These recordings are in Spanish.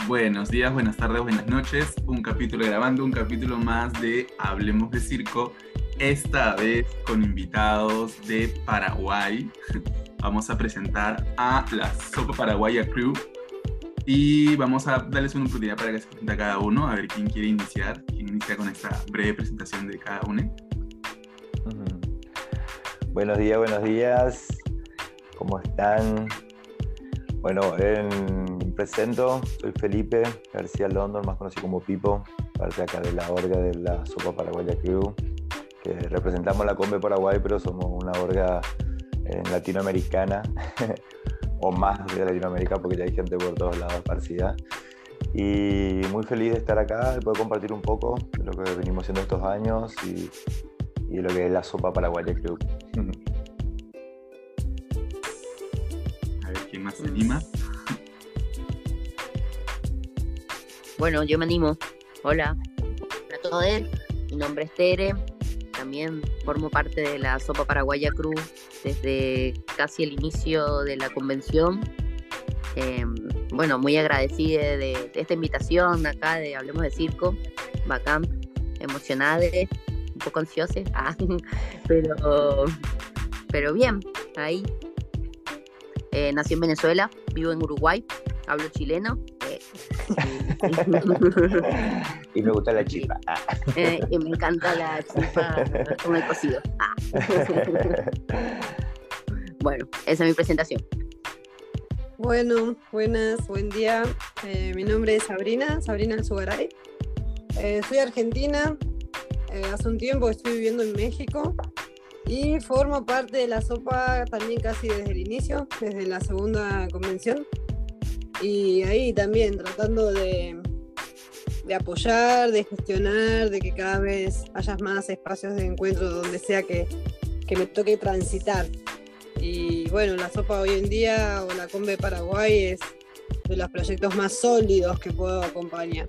Buenos días, buenas tardes, buenas noches. Un capítulo grabando, un capítulo más de Hablemos de Circo. Esta vez con invitados de Paraguay. Vamos a presentar a la Sopa Paraguaya Crew y vamos a darles una oportunidad para que se presente a cada uno, a ver quién quiere iniciar, quién inicia con esta breve presentación de cada uno. Buenos días. ¿Cómo están? Bueno, me presento, soy Felipe García London, más conocido como Pipo, parte acá de la orga de la Sopa Paraguaya Crew, que representamos la Combe Paraguay, pero somos una orga latinoamericana, o más de Latinoamérica, porque ya hay gente por todos lados esparcida. Y muy feliz de estar acá, de poder compartir un poco de lo que venimos haciendo estos años y de lo que es la Sopa Paraguaya Crew. A ver, ¿quién más se anima? Bueno, yo me animo. Hola a todos. Mi nombre es Tere. También formo parte de la Sopa Paraguaya Crew desde casi el inicio de la convención. Bueno, muy agradecida de esta invitación acá de Hablemos de Circo. Bacán, emocionada, un poco ansiosa, pero bien, ahí. Nací en Venezuela, vivo en Uruguay, hablo chileno. Y me gusta la chipa. Y me encanta la chipa con el cocido. Bueno, esa es mi presentación. Bueno, buen día. Mi nombre es Sabrina Alzugaray. Soy argentina. Hace un tiempo estoy viviendo en México y formo parte de la Sopa también casi desde el inicio, desde la segunda convención. Y ahí también tratando de apoyar, de gestionar, de que cada vez haya más espacios de encuentro donde sea que me toque transitar. Y bueno, la Sopa hoy en día, o la Combe Paraguay, es de los proyectos más sólidos que puedo acompañar.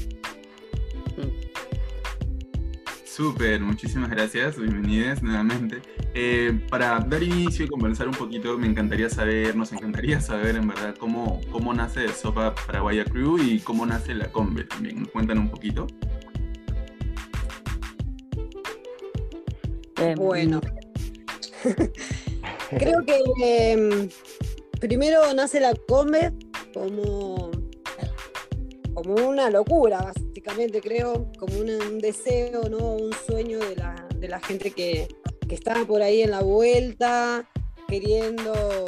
Súper, muchísimas gracias, bienvenidas nuevamente. Para dar inicio y conversar un poquito, nos encantaría saber en verdad cómo nace Sopa Paraguaya Crew y cómo nace la Combe también. ¿Nos cuentan un poquito? Bueno, creo que primero nace la Combe como una locura, básicamente, creo, como un deseo, ¿no? Un sueño de la gente que estaba por ahí en la vuelta, queriendo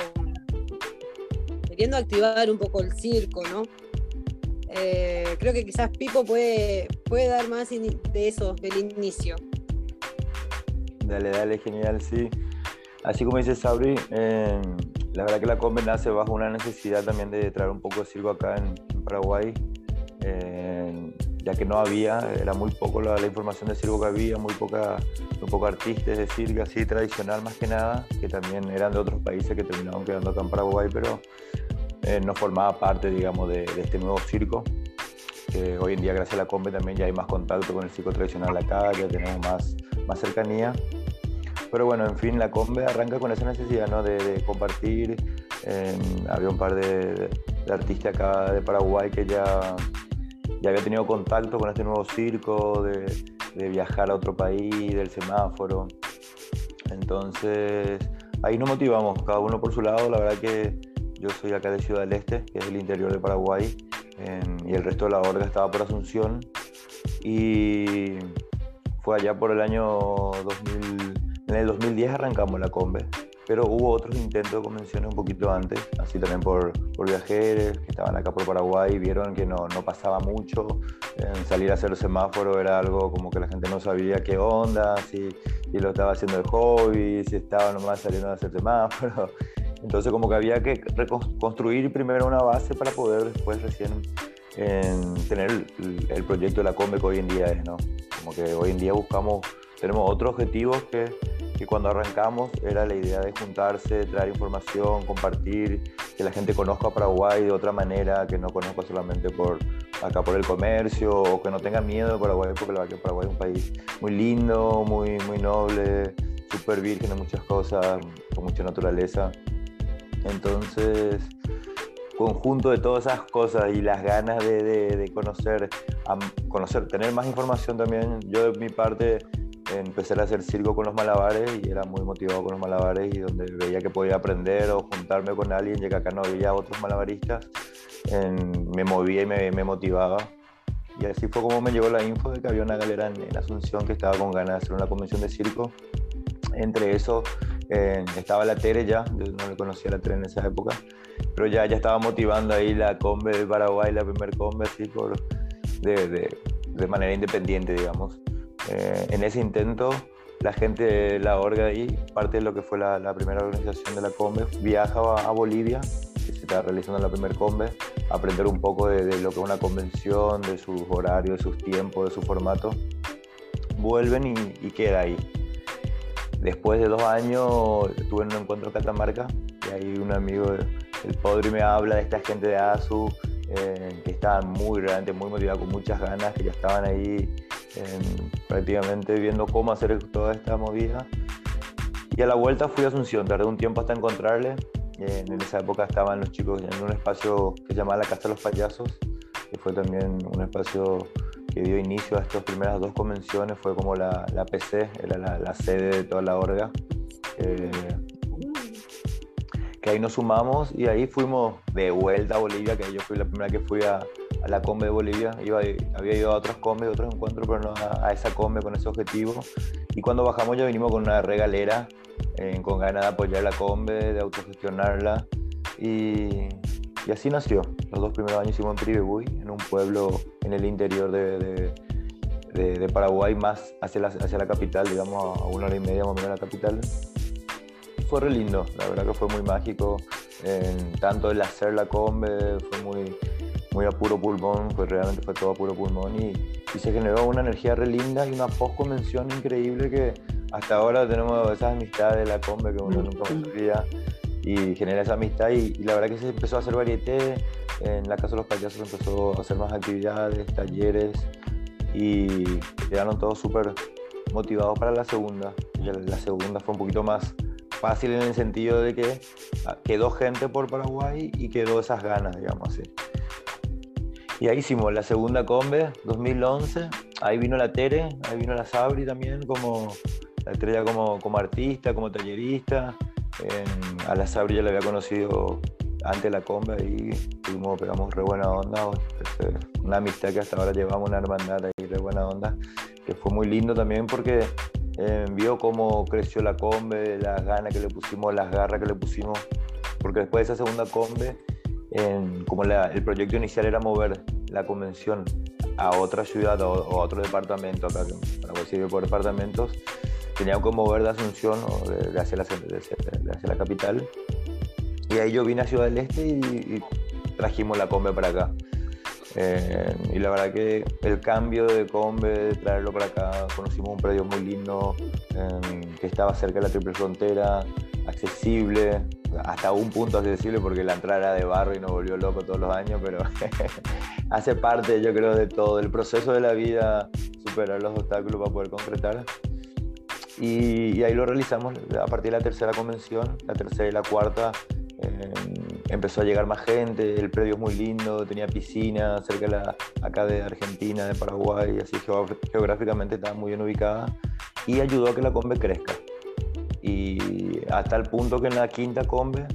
activar un poco el circo, ¿no? Creo que quizás Pipo puede dar más de eso, del inicio. Dale, genial, sí. Así como dice Sabri, la verdad que la Combe nace bajo una necesidad también de traer un poco de circo acá en Paraguay, ya que no había, era muy poco la información de circo que había, muy poca artistas de circo así tradicional más que nada, que también eran de otros países que terminaron quedando acá en Paraguay, pero no formaba parte, digamos, de este nuevo circo. Hoy en día, gracias a la Combe, también ya hay más contacto con el circo tradicional acá, ya tenemos más cercanía. Pero bueno, en fin, la Combe arranca con esa necesidad, ¿no? de compartir. Había un par de artistas acá de Paraguay que ya había tenido contacto con este nuevo circo, de viajar a otro país, del semáforo. Entonces, ahí nos motivamos, cada uno por su lado. La verdad que yo soy acá de Ciudad del Este, que es el interior de Paraguay, y el resto de la orga estaba por Asunción. Y fue allá por el año 2000, en el 2010 arrancamos la Combe. Pero hubo otros intentos de convenciones un poquito antes, así también por viajeros que estaban acá por Paraguay y vieron que no pasaba mucho. Salir a hacer semáforo era algo como que la gente no sabía qué onda, si lo estaba haciendo de hobby, si estaba nomás saliendo a hacer semáforo. Entonces como que había que reconstruir primero una base para poder después recién tener el proyecto de la Combe que hoy en día es, ¿no? Como que hoy en día tenemos otros objetivos que cuando arrancamos era la idea de juntarse, traer información, compartir, que la gente conozca a Paraguay de otra manera, que no conozca solamente por el comercio, o que no tenga miedo de Paraguay, porque la verdad que Paraguay es un país muy lindo, muy noble, súper virgen de muchas cosas, con mucha naturaleza. Entonces conjunto de todas esas cosas y las ganas de conocer, tener más información también, yo de mi parte empecé a hacer circo con los malabares y era muy motivado con los malabares, y donde veía que podía aprender o juntarme con alguien, ya que acá no había otros malabaristas, me movía y me motivaba. Y así fue como me llegó la info de que había una galera en Asunción que estaba con ganas de hacer una convención de circo. Entre eso estaba la Tere ya, yo no le conocía a la Tere en esa época, pero ya estaba motivando ahí la Combe de Paraguay, la primer Combe, así de manera independiente, digamos. En ese intento, la gente de la orga ahí, parte de lo que fue la primera organización de la Combe, viajaba a Bolivia, que se estaba realizando la primer Combe, a aprender un poco de lo que es una convención, de sus horarios, de sus tiempos, de su formato. Vuelven y queda ahí. Después de 2 años tuve un encuentro en Catamarca y ahí un amigo, el Podri, me habla de esta gente de ASU que estaban realmente muy motivados, con muchas ganas, que ya estaban ahí prácticamente viendo cómo hacer toda esta movida. Y a la vuelta fui a Asunción, tardé un tiempo hasta encontrarle. En esa época estaban los chicos en un espacio que se llamaba la Casa de los Payasos, que fue también un espacio que dio inicio a estas primeras 2 convenciones. Fue como la PC, era la sede de toda la orga, que ahí nos sumamos y ahí fuimos de vuelta a Bolivia, que yo fui la primera que fui a la Combe de Bolivia. Había ido a otras Combe, otros encuentros, pero no a esa Combe con ese objetivo. Y cuando bajamos ya vinimos con una regalera, con ganas de apoyar la Combe, de autogestionarla, y así nació. Los 2 primeros años hicimos en Piribebuy, en un pueblo en el interior de Paraguay, más hacia la capital, digamos, a 1 hora y media más o menos de la capital. Fue re lindo, la verdad que fue muy mágico. Tanto el hacer la Combe fue muy a puro pulmón, pues realmente fue todo a puro pulmón, y se generó una energía re linda y una post-convención increíble, que hasta ahora tenemos esas amistades de la Combe que uno nunca olvida, y genera esa amistad, y la verdad que se empezó a hacer varieté. En la Casa de los Payasos empezó a hacer más actividades, talleres, y quedaron todos súper motivados para la segunda. La segunda fue un poquito más fácil en el sentido de que quedó gente por Paraguay y quedó esas ganas, digamos así. Y ahí hicimos la segunda Combe, 2011, ahí vino la Tere, ahí vino la Sabri también, la Tere ya como artista, como tallerista. A la Sabri ya la había conocido antes de la Combe, ahí pegamos re buena onda, una amistad que hasta ahora llevamos, una hermandad ahí re buena onda, que fue muy lindo también porque vio cómo creció la Combe, las ganas que le pusimos, las garras que le pusimos, porque después de esa segunda Combe, como el proyecto inicial era mover la convención a otra ciudad o a otro departamento, acá en Paraguay se divide por departamentos, teníamos que mover de Asunción o de hacia la capital, y ahí yo vine a Ciudad del Este y trajimos la Combe para acá. Y la verdad que el cambio de Combe, de traerlo para acá, conocimos un predio muy lindo que estaba cerca de la Triple Frontera, accesible, hasta un punto accesible porque la entrada era de barro y nos volvió loco todos los años, pero hace parte, yo creo, de todo el proceso de la vida, superar los obstáculos para poder concretar. Y ahí lo realizamos a partir de la tercera convención, la tercera y la cuarta. Empezó a llegar más gente, el predio es muy lindo, tenía piscina cerca acá de Argentina, de Paraguay, así geográficamente estaba muy bien ubicada, y ayudó a que la Combe crezca. Y hasta el punto que en la quinta Combe,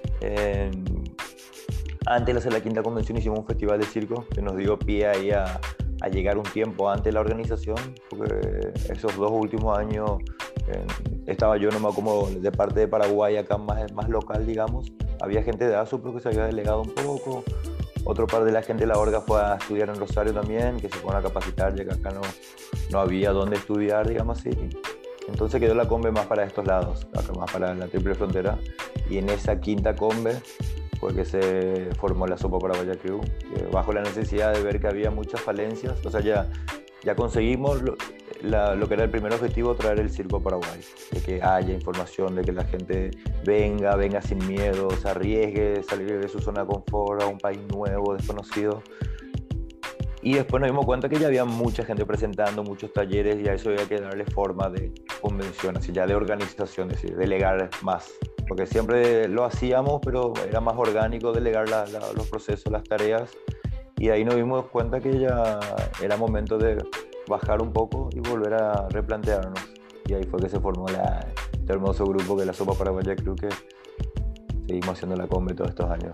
antes de hacer la quinta convención, hicimos un festival de circo que nos dio pie ahí a llegar un tiempo antes de la organización, porque esos 2 últimos años estaba yo nomás como de parte de Paraguay, acá más local, digamos. Había gente de ASU pero que se había delegado un poco, otro par de la gente de la orga fue a estudiar en Rosario también, que se fueron a capacitar, ya que acá no había dónde estudiar, digamos así. Entonces quedó la Combe más para estos lados, acá más para la Triple Frontera, y en esa quinta Combe fue que se formó la Sopa Paraguaya Crew, bajo la necesidad de ver que había muchas falencias. O sea, ya conseguimos lo que era el primer objetivo, traer el circo a Paraguay, de que haya información, de que la gente venga sin miedo, se arriesgue, salir de su zona de confort a un país nuevo, desconocido. Y después nos dimos cuenta que ya había mucha gente presentando, muchos talleres, y a eso había que darle forma de convención, así ya de organización, es decir, delegar más porque siempre lo hacíamos, pero era más orgánico delegar los procesos, las tareas, y ahí nos dimos cuenta que ya era momento de bajar un poco y volver a replantearnos. Y ahí fue que se formó este hermoso grupo que es la Sopa Paraguaya Crew, que seguimos haciendo la combe todos estos años.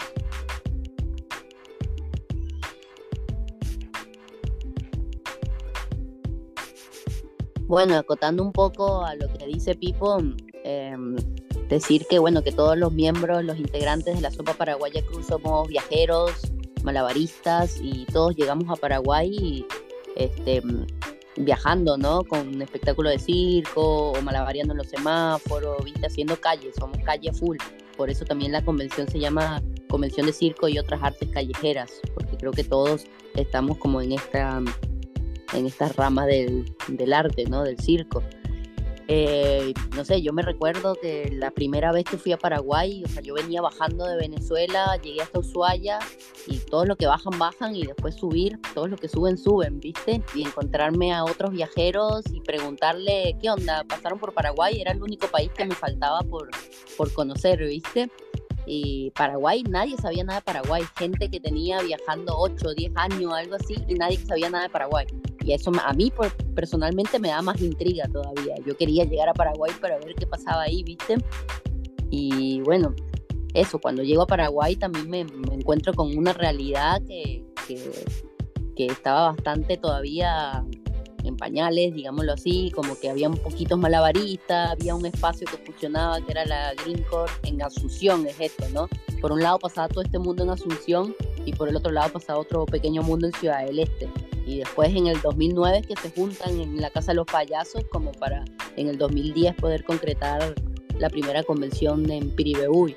Bueno, acotando un poco a lo que dice Pipo, decir que bueno, que todos los miembros, los integrantes de la Sopa Paraguaya Cruz somos viajeros, malabaristas, y todos llegamos a Paraguay viajando, ¿no? Con un espectáculo de circo o malabareando en los semáforos, ¿viste? Haciendo calle, somos calle full. Por eso también la convención se llama Convención de Circo y otras artes callejeras, porque creo que todos estamos como en estas ramas del arte, ¿no? Del circo. No sé, yo me recuerdo que la primera vez que fui a Paraguay, o sea, yo venía bajando de Venezuela, llegué hasta Ushuaia, y todos los que bajan, y después subir, todos los que suben, ¿viste? Y encontrarme a otros viajeros y preguntarle, ¿qué onda? ¿Pasaron por Paraguay? Era el único país que me faltaba por conocer, ¿viste? Y Paraguay, nadie sabía nada de Paraguay, gente que tenía viajando 8 o 10 años, algo así, y nadie sabía nada de Paraguay. Y eso a mí personalmente me da más intriga todavía. Yo quería llegar a Paraguay para ver qué pasaba ahí, ¿viste? Y bueno, eso, cuando llego a Paraguay también me encuentro con una realidad que estaba bastante todavía en pañales, digámoslo así, como que había un poquitos malabaristas, había un espacio que funcionaba, que era la Green Corps en Asunción, es esto, ¿no? Por un lado pasaba todo este mundo en Asunción y por el otro lado pasaba otro pequeño mundo en Ciudad del Este. Y después en el 2009 que se juntan en la Casa de los Payasos como para en el 2010 poder concretar la primera convención en Piribebuy.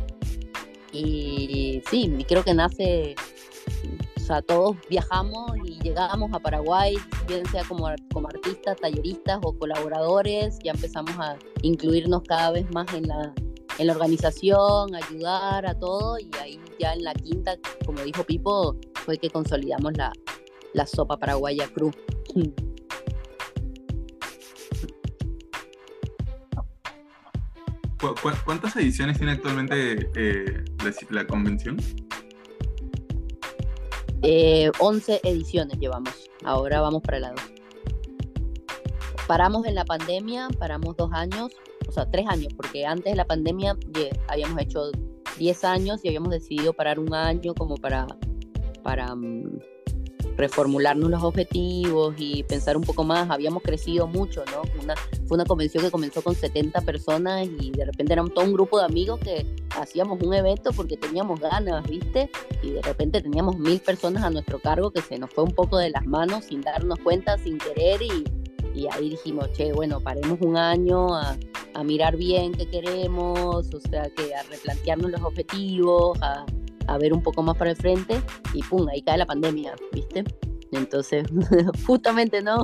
Y sí, creo que nace, o sea, todos viajamos y llegábamos a Paraguay, bien sea como artistas, talleristas o colaboradores, ya empezamos a incluirnos cada vez más en la organización, ayudar a todo, y ahí ya en la quinta, como dijo Pipo, fue que consolidamos la Sopa Paraguaya Cruz. ¿Cuántas ediciones tiene actualmente la convención? 11 ediciones llevamos, ahora vamos para la 2. Paramos en la pandemia, paramos 2 años, o sea 3 años, porque antes de la pandemia habíamos hecho 10 años y habíamos decidido parar 1 año como para reformularnos los objetivos y pensar un poco más. Habíamos crecido mucho, ¿no? Fue una convención que comenzó con 70 personas y de repente éramos todo un grupo de amigos que hacíamos un evento porque teníamos ganas, ¿viste? Y de repente teníamos 1000 personas a nuestro cargo, que se nos fue un poco de las manos sin darnos cuenta, sin querer, y ahí dijimos, che, bueno, paremos 1 año a mirar bien qué queremos, o sea, que a replantearnos los objetivos, a ver un poco más para el frente, y pum, ahí cae la pandemia, ¿viste? Entonces, justamente, ¿no?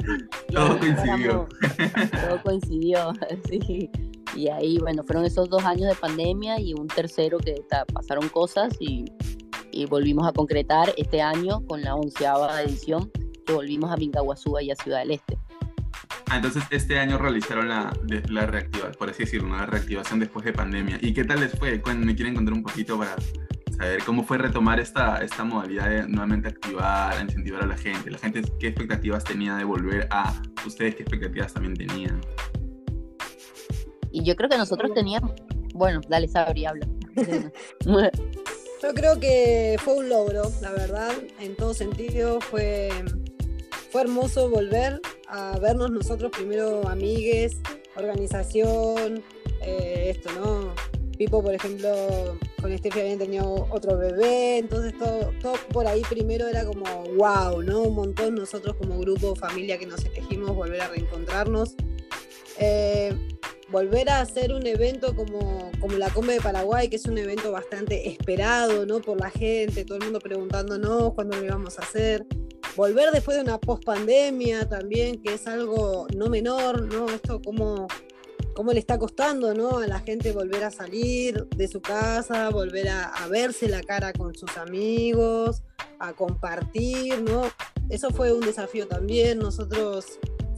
Todo coincidió, sí. Y ahí, bueno, fueron esos 2 años de pandemia y un tercero que pasaron cosas y volvimos a concretar este año con la 11ª edición, que volvimos a Mingaguazú y a Ciudad del Este. Entonces este año realizaron la reactivación, por así decirlo, la reactivación después de pandemia. ¿Y qué tal les fue? ¿Me quieren contar un poquito para saber cómo fue retomar esta modalidad de nuevamente activar, a incentivar a la gente? ¿La gente qué expectativas tenía de volver a ustedes? ¿Qué expectativas también tenían? Y yo creo que nosotros teníamos... Bueno, dale, Sabri, habla. Yo creo que fue un logro, la verdad, en todo sentido. Fue hermoso volver a vernos nosotros primero, amigues, organización, esto, ¿no? Pipo, por ejemplo, con Steffi habían tenido otro bebé, entonces todo por ahí primero era como wow, ¿no? Un montón nosotros como grupo, familia que nos elegimos, volver a reencontrarnos. Volver a hacer un evento como la Combe de Paraguay, que es un evento bastante esperado, ¿no? Por la gente, todo el mundo preguntándonos cuándo lo íbamos a hacer. Volver después de una pospandemia también, que es algo no menor, ¿no? Esto cómo le está costando, ¿no? A la gente volver a salir de su casa, volver a verse la cara con sus amigos, a compartir, ¿no? Eso fue un desafío también. Nosotros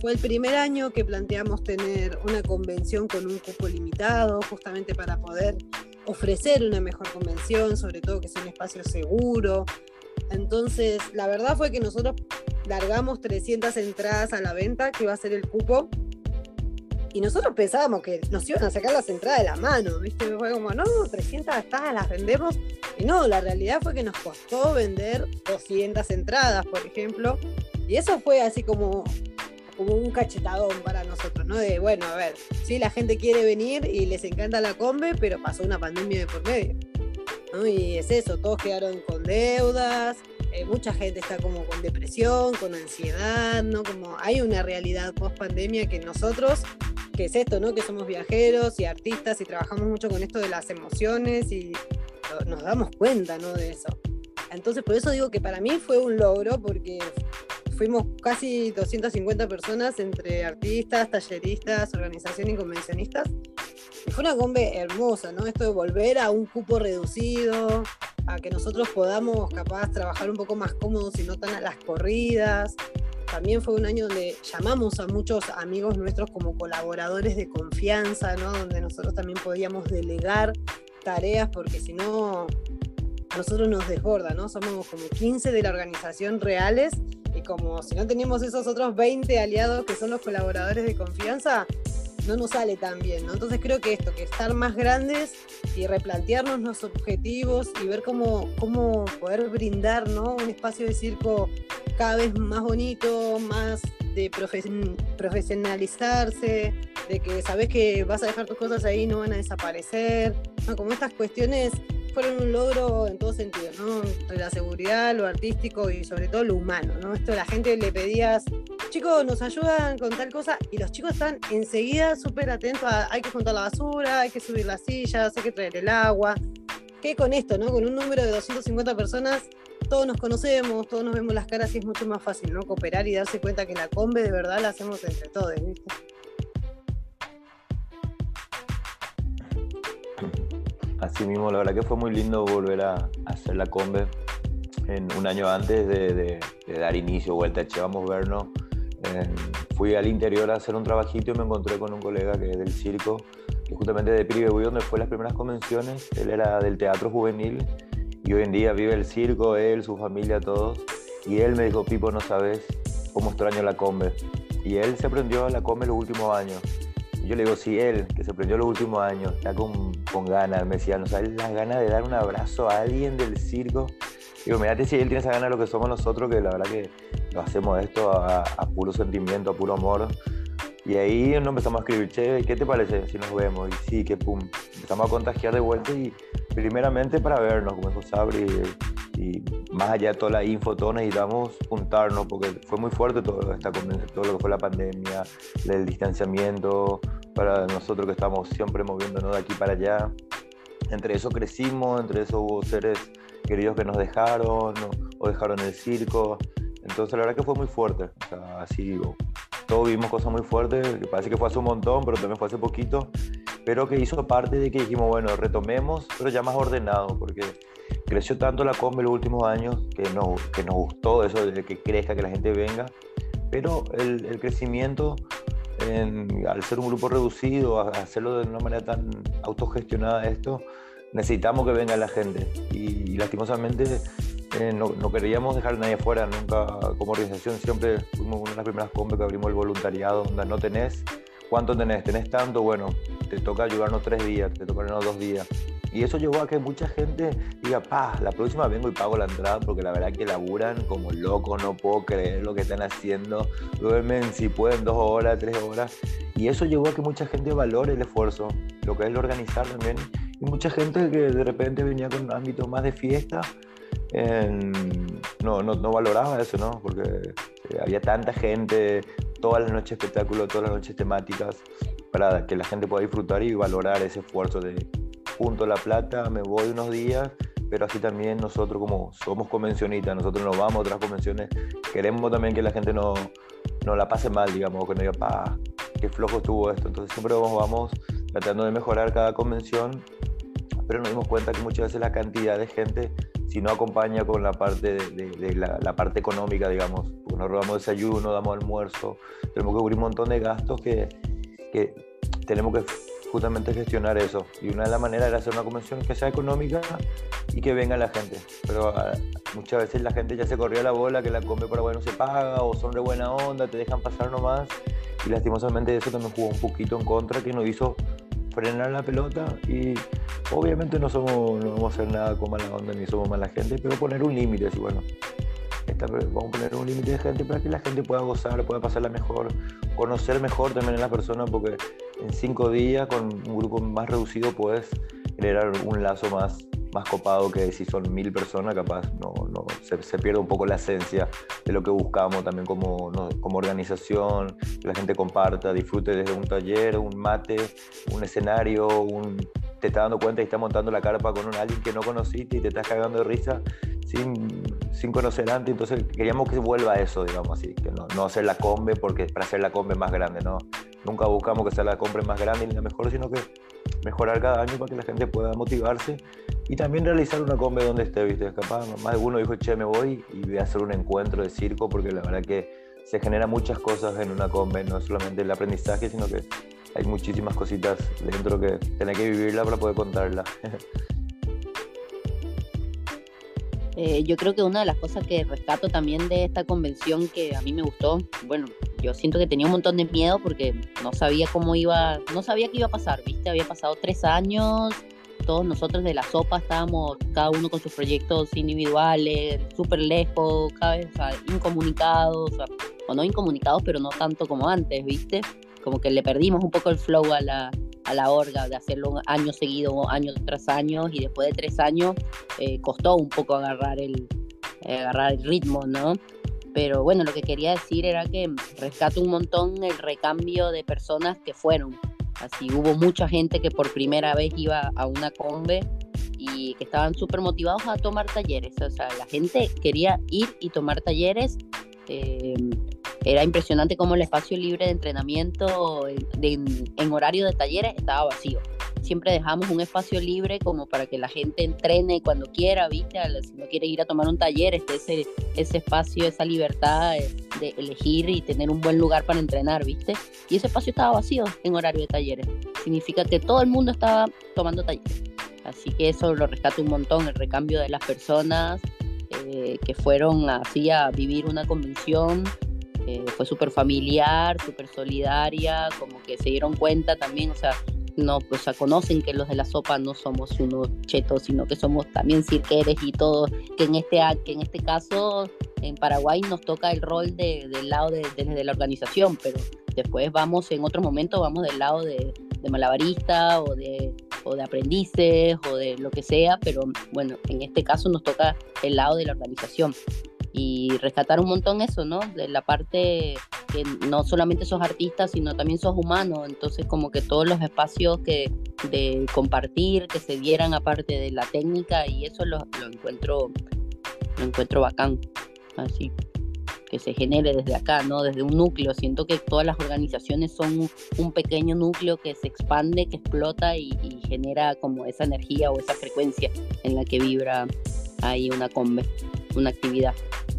fue el primer año que planteamos tener una convención con un cupo limitado, justamente para poder ofrecer una mejor convención, sobre todo que sea un espacio seguro. Entonces, la verdad fue que nosotros largamos 300 entradas a la venta, que iba a ser el cupo, y nosotros pensábamos que nos iban a sacar las entradas de la mano, ¿viste? Fue como, no, 300 entradas las vendemos, y no, la realidad fue que nos costó vender 200 entradas, por ejemplo, y eso fue así como un cachetadón para nosotros, ¿no? De, bueno, a ver, sí, la gente quiere venir y les encanta la combe, pero pasó una pandemia de por medio, ¿no? Y es eso, todos quedaron con deudas, mucha gente está como con depresión, con ansiedad, ¿no? Como hay una realidad post pandemia que nosotros, que es esto, ¿no? Que somos viajeros y artistas y trabajamos mucho con esto de las emociones y nos damos cuenta, ¿no? De eso. Entonces, por eso digo que para mí fue un logro, porque fuimos casi 250 personas entre artistas, talleristas, organización y convencionistas. Y fue una combe hermosa, ¿no? Esto de volver a un cupo reducido, a que nosotros podamos capaz trabajar un poco más cómodos y no tan a las corridas. También fue un año donde llamamos a muchos amigos nuestros como colaboradores de confianza, ¿no? Donde nosotros también podíamos delegar tareas, porque si no, a nosotros nos desborda, ¿no? Somos como 15 de la organización reales, y como si no tenemos esos otros 20 aliados que son los colaboradores de confianza, no nos sale tan bien, ¿no? Entonces creo que esto, que estar más grandes y replantearnos los objetivos y ver cómo poder brindar, ¿no? Un espacio de circo cada vez más bonito, más de profesionalizarse, de que sabes que vas a dejar tus cosas ahí y no van a desaparecer, ¿no? Como estas cuestiones fueron un logro en todo sentido, ¿no? Entre la seguridad, lo artístico y sobre todo lo humano, ¿no? Esto, la gente le pedías, chicos, nos ayudan con tal cosa, y los chicos están enseguida súper atentos a, hay que juntar la basura, hay que subir las sillas, hay que traer el agua. Que con esto, ¿no? Con un número de 250 personas, todos nos conocemos, todos nos vemos las caras y es mucho más fácil, ¿no? Cooperar y darse cuenta que la combe de verdad la hacemos entre todos, ¿viste? Así mismo, la verdad que fue muy lindo volver a hacer la combe en un año antes de dar inicio, vuelta, vamos a vernos. Fui al interior a hacer un trabajito y me encontré con un colega que es del circo, que justamente de Piribebuy, donde fue las primeras convenciones. Él era del teatro juvenil y hoy en día vive el circo, él, su familia, todos. Y él me dijo, Pipo, no sabes cómo extraño la combe. Y él se aprendió a la combe los últimos años. Y yo le digo, sí, él, que se aprendió los últimos años, está con ganas. Me decía, ¿no sabes las ganas de dar un abrazo a alguien del circo? Digo, mirate si él tiene esa gana de lo que somos nosotros, que la verdad que lo hacemos esto a puro sentimiento, a puro amor. Y ahí nos empezamos a escribir, che, ¿qué te parece si nos vemos? Y sí, que pum, empezamos a contagiar de vuelta y primeramente para vernos, como dijo Sabri, y más allá de toda la info, todos necesitamos juntarnos, porque fue muy fuerte todo lo que fue la pandemia, el distanciamiento, para nosotros que estamos siempre moviéndonos de aquí para allá. Entre eso crecimos, entre eso hubo seres queridos que nos dejaron o dejaron el circo. Entonces la verdad que fue muy fuerte. O sea, así todos vivimos cosas muy fuertes, que parece que fue hace un montón, pero también fue hace poquito, pero que hizo parte de que dijimos, bueno, retomemos, pero ya más ordenado, porque creció tanto la combe en los últimos años que nos gustó eso de que crezca, que la gente venga, pero el crecimiento, al ser un grupo reducido, a hacerlo de una manera tan autogestionada esto, necesitamos que venga la gente y lastimosamente no queríamos dejar a nadie afuera nunca. Como organización siempre fuimos una de las primeras combes que abrimos el voluntariado, donde no tenés, ¿cuánto tenés? ¿Tenés tanto? Bueno, te toca ayudarnos 3 días, te toca ayudarnos 2 días. Y eso llevó a que mucha gente diga, la próxima vengo y pago la entrada, porque la verdad que laburan como locos, no puedo creer lo que están haciendo, duermen si pueden 2 horas, 3 horas. Y eso llevó a que mucha gente valore el esfuerzo, lo que es el organizar también. Y mucha gente que de repente venía con un ámbito más de fiesta, no valoraba eso, ¿no? Porque había tanta gente, todas las noches espectáculos, todas las noches temáticas, para que la gente pueda disfrutar y valorar ese esfuerzo de junto la plata, me voy unos días, pero así también nosotros, como somos convencionistas, nosotros nos vamos a otras convenciones, queremos también que la gente no la pase mal, digamos, que no diga, qué flojo estuvo esto. Entonces siempre vamos tratando de mejorar cada convención, pero nos dimos cuenta que muchas veces la cantidad de gente, si no acompaña con la parte la parte económica, digamos, porque nos robamos desayuno, damos almuerzo, tenemos que cubrir un montón de gastos que tenemos que justamente gestionar eso. Y una de las maneras era hacer una convención que sea económica y que venga la gente. Pero muchas veces la gente ya se corrió la bola, que la Combe Paraguay no se paga, o son de buena onda, te dejan pasar nomás. Y lastimosamente eso también jugó un poquito en contra, que nos hizo frenar la pelota. Y obviamente no vamos a hacer nada con mala onda ni somos mala gente, pero poner un límite, así bueno. Vamos a poner un límite de gente para que la gente pueda gozar, pueda pasarla mejor, conocer mejor también a la persona, porque en 5 días con un grupo más reducido puedes generar un lazo más copado que si son 1000 personas, capaz se pierde un poco la esencia de lo que buscamos también como organización, que la gente comparta, disfrute desde un taller, un mate, un escenario, te estás dando cuenta y estás montando la carpa con alguien que no conociste y te estás cagando de risa sin conocer antes. Entonces queríamos que vuelva a eso, digamos así, que no hacer la Combe porque para hacer la Combe más grande, ¿no? Nunca buscamos que sea la Combe más grande ni la mejor, sino que mejorar cada año para que la gente pueda motivarse y también realizar una Combe donde esté, ¿viste? Capaz más de uno dijo, che, me voy y voy a hacer un encuentro de circo, porque la verdad que se generan muchas cosas en una Combe, no solamente el aprendizaje, sino que hay muchísimas cositas dentro que tenés que vivirla para poder contarla. Yo creo que una de las cosas que rescato también de esta convención que a mí me gustó, bueno, yo siento que tenía un montón de miedo porque no sabía qué iba a pasar, ¿viste? Había pasado 3 años, todos nosotros de la sopa estábamos cada uno con sus proyectos individuales, súper lejos, cada vez, o sea, incomunicados, o no incomunicados, pero no tanto como antes, ¿viste? Como que le perdimos un poco el flow a la orga, de hacerlo año seguido, año tras año, y después de 3 años costó un poco agarrar el ritmo, ¿no? Pero bueno, lo que quería decir era que rescato un montón el recambio de personas que fueron. Así hubo mucha gente que por primera vez iba a una Combe y que estaban súper motivados a tomar talleres. O sea, la gente quería ir y tomar talleres. Era impresionante cómo el espacio libre de entrenamiento en horario de talleres estaba vacío. Siempre dejamos un espacio libre como para que la gente entrene cuando quiera, ¿viste? Si no quiere ir a tomar un taller, ese espacio, esa libertad de elegir y tener un buen lugar para entrenar, ¿viste? Y ese espacio estaba vacío en horario de talleres. Significa que todo el mundo estaba tomando talleres. Así que eso lo rescato un montón, el recambio de las personas que fueron así a vivir una convención. Fue súper familiar, súper solidaria, como que se dieron cuenta también, o sea, conocen que los de la sopa no somos unos chetos, sino que somos también cirqueres y todo, que en este caso en Paraguay nos toca el rol del lado de la organización, pero después en otro momento vamos del lado de malabarista o de aprendices o de lo que sea, pero bueno, en este caso nos toca el lado de la organización. Y rescatar un montón eso, ¿no? De la parte que no solamente sos artista, sino también sos humano. Entonces, como que todos los espacios de compartir, que se dieran aparte de la técnica, y eso lo encuentro bacán. Así, que se genere desde acá, ¿no? Desde un núcleo. Siento que todas las organizaciones son un pequeño núcleo que se expande, que explota y genera como esa energía o esa frecuencia en la que vibra ahí una Combe, una actividad.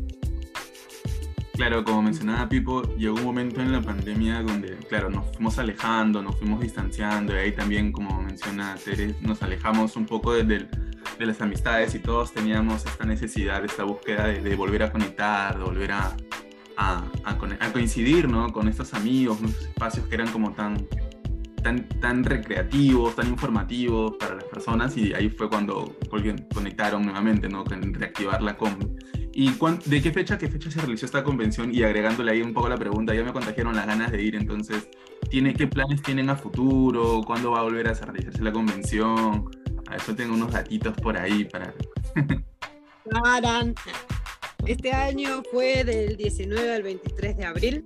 Claro, como mencionaba Pipo, llegó un momento en la pandemia donde, claro, nos fuimos alejando, nos fuimos distanciando, y ahí también, como menciona Tere, nos alejamos un poco de las amistades, y todos teníamos esta necesidad, esta búsqueda de volver a conectar, de volver a coincidir, ¿no? Con estos amigos, unos espacios que eran como tan recreativos, tan informativos para las personas, y ahí fue cuando conectaron nuevamente, ¿no? Con reactivar la Combe. ¿Y de qué fecha se realizó esta convención? Y agregándole ahí un poco la pregunta, ya me contagiaron las ganas de ir, entonces, ¿qué planes tienen a futuro? ¿Cuándo va a volver a realizarse la convención? A eso tengo unos datitos por ahí para... Este año fue del 19 al 23 de abril.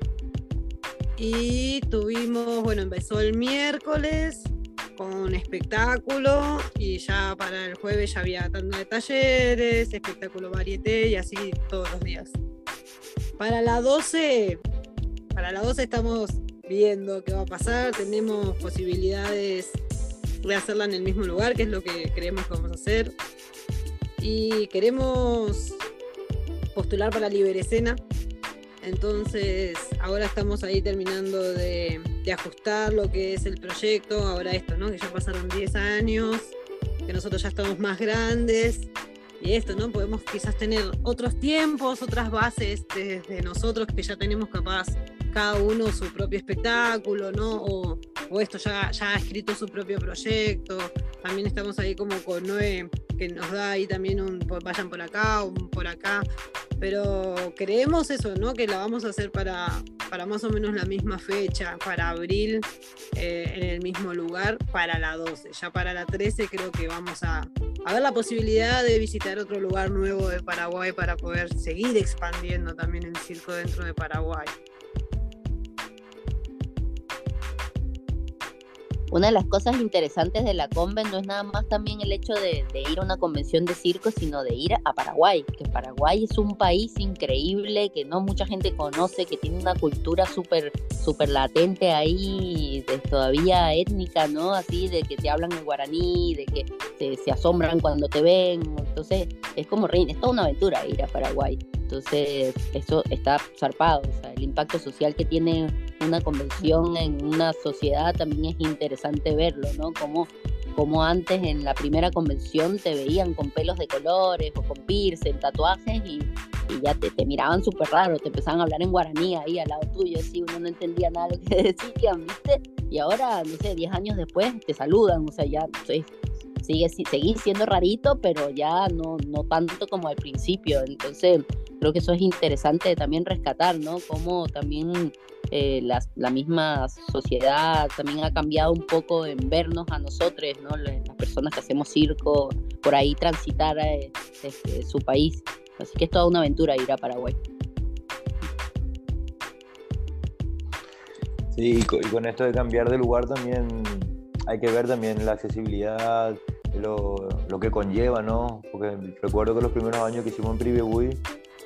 Y empezó el miércoles con espectáculo, y ya para el jueves ya había tanda de talleres, espectáculo varieté y así todos los días. Para la 12 estamos viendo qué va a pasar, tenemos posibilidades rehacerla en el mismo lugar, que es lo que creemos que vamos a hacer. Y queremos postular para Liberescena. Entonces ahora estamos ahí terminando de ajustar lo que es el proyecto. Ahora esto, ¿no? Que ya pasaron 10 años, que nosotros ya estamos más grandes. Y esto, ¿no? Podemos quizás tener otros tiempos, otras bases desde nosotros, que ya tenemos capaz cada uno su propio espectáculo, ¿no? O esto ya ha escrito su propio proyecto. También estamos ahí como con Noé, que nos da ahí también vayan por acá, un por acá. Pero creemos eso, ¿no? Que la vamos a hacer para más o menos la misma fecha, para abril, en el mismo lugar, para la 12. Ya para la 13 creo que vamos a ver la posibilidad de visitar otro lugar nuevo de Paraguay para poder seguir expandiendo también el circo dentro de Paraguay. Una de las cosas interesantes de la Conven no es nada más también el hecho de ir a una convención de circo, sino de ir a Paraguay, que Paraguay es un país increíble, que no mucha gente conoce, que tiene una cultura súper latente ahí, todavía étnica, ¿no? Así de que te hablan el guaraní, de que se asombran cuando te ven. Entonces es como es toda una aventura ir a Paraguay. Entonces eso está zarpado, o sea, el impacto social que tiene una convención en una sociedad también es interesante verlo, ¿no? Como antes en la primera convención te veían con pelos de colores o con piercing, tatuajes y ya te miraban súper raro, te empezaban a hablar en guaraní ahí al lado tuyo, así uno no entendía nada de lo que decían, ¿viste? Y ahora, no sé, 10 años después te saludan, o sea, ya seguís siendo rarito, pero ya no tanto como al principio. Entonces creo que eso es interesante también rescatar, ¿no? Cómo también la misma sociedad también ha cambiado un poco en vernos a nosotros, ¿no? Las personas que hacemos circo, por ahí transitar su país. Así que es toda una aventura ir a Paraguay. Sí, y con esto de cambiar de lugar también hay que ver también la accesibilidad, lo que conlleva, ¿no? Porque recuerdo que los primeros años que hicimos en Pribebuy,